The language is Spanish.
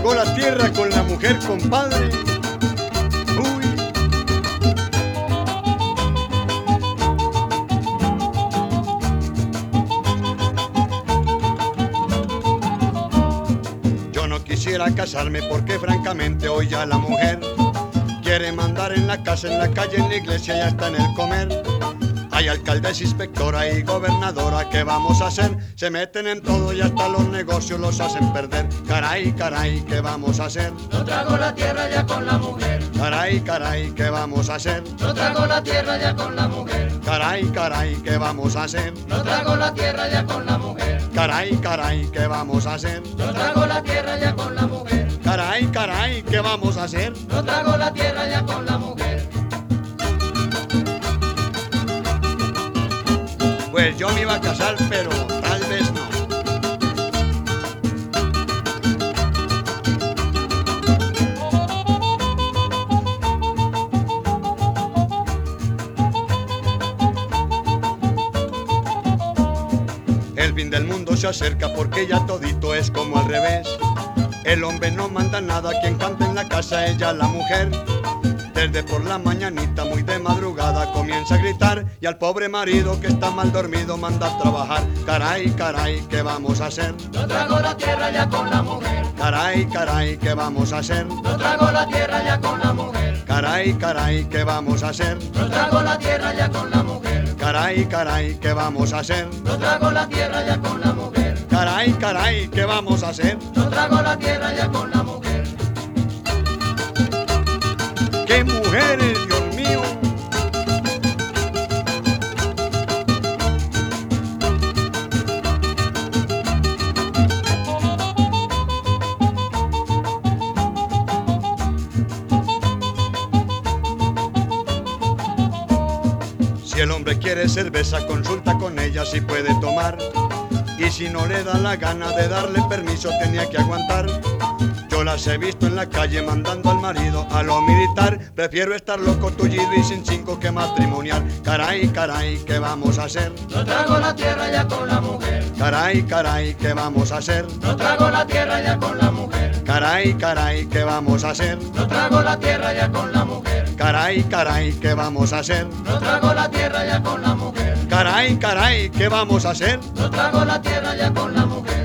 tragó la tierra con la mujer, compadre. Uy. Yo no quisiera casarme porque francamente hoy ya la mujer quiere mandar en la casa, en la calle, en la iglesia y hasta en el comer. Hay alcaldes, inspectora y gobernadora, ¿qué vamos a hacer? Se meten en todo y hasta los negocios los hacen perder. Caray, caray, ¿qué vamos a hacer? No trago la tierra ya con la mujer. Caray, caray, ¿qué vamos a hacer? No trago la tierra ya con la mujer. Caray, caray, ¿qué vamos a hacer? No trago la tierra ya con la mujer. Caray, caray, ¿qué vamos a hacer? No trago la tierra ya con la mujer. Caray, caray, ¿qué vamos a hacer? No trago la tierra ya con la mujer. Pues yo me iba a casar, pero tal vez no. El fin del mundo se acerca porque ya todito es como al revés. El hombre no manda nada, quien canta en la casa ella la mujer. Desde por la mañanita, muy de madrugada, comienza a gritar y al pobre marido que está mal dormido manda a trabajar. Caray, caray, ¿qué vamos a hacer? No trago la tierra ya con la mujer. Caray, caray, ¿qué vamos a hacer? No trago la tierra ya con la mujer. Caray, caray, ¿qué vamos a hacer? No trago la tierra ya con la mujer. Caray, caray, ¿qué vamos a hacer? No trago la tierra ya con la mujer. Caray, caray, ¿qué vamos a hacer? No trago la tierra ya con la mujer. ¡Qué mujeres, Dios mío! Si el hombre quiere cerveza, consulta con ella si puede tomar. Y si no le da la gana de darle permiso, tenía que aguantar. Yo las he visto en la calle mandando al marido a lo militar. Prefiero estar loco, tullido y sin cinco que matrimoniar. Caray, caray, ¿qué vamos a hacer? No trago la tierra ya con la mujer. Caray, caray, ¿qué vamos a hacer? No trago la tierra ya con la mujer. Caray, caray, ¿qué vamos a hacer? No trago la tierra ya con la mujer. Caray, caray, ¿qué vamos a hacer? No trago la tierra ya con la mujer. Caray, caray, ¿qué vamos a hacer? No trago la tierra ya con la mujer.